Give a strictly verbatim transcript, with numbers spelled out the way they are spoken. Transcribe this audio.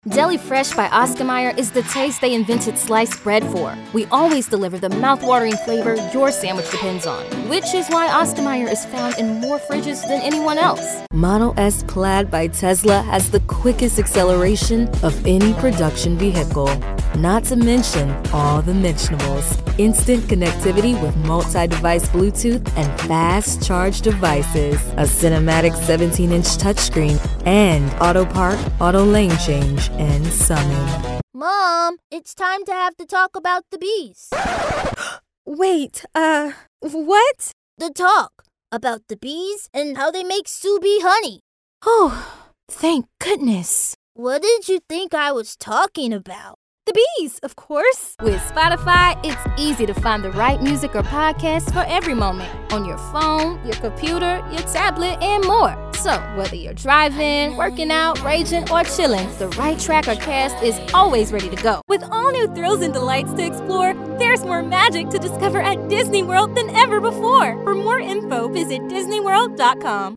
Deli Fresh by Oscar Mayer is the taste they invented sliced bread for. We always deliver the mouth-watering flavor your sandwich depends on, which is why Oscar Mayer is found in more fridges than anyone else. Model S Plaid by Tesla has the quickest acceleration of any production vehicle. Not to mention all the mentionables. Instant connectivity with multi-device Bluetooth and fast charge devices. A cinematic seventeen-inch touchscreen and auto park, auto lane change, and summing. Mom, it's time to have the talk about the bees. Wait, uh, what? The talk about the bees and how they make Sue bee honey. Oh, thank goodness. What did you think I was talking about? The bees, of course. With Spotify, it's easy to find the right music or podcast for every moment. On your phone, your computer, your tablet, and more. So, whether you're driving, working out, raging, or chilling, the right track or cast is always ready to go. With all new thrills and delights to explore, there's more magic to discover at Disney World than ever before. For more info, visit Disney World dot com.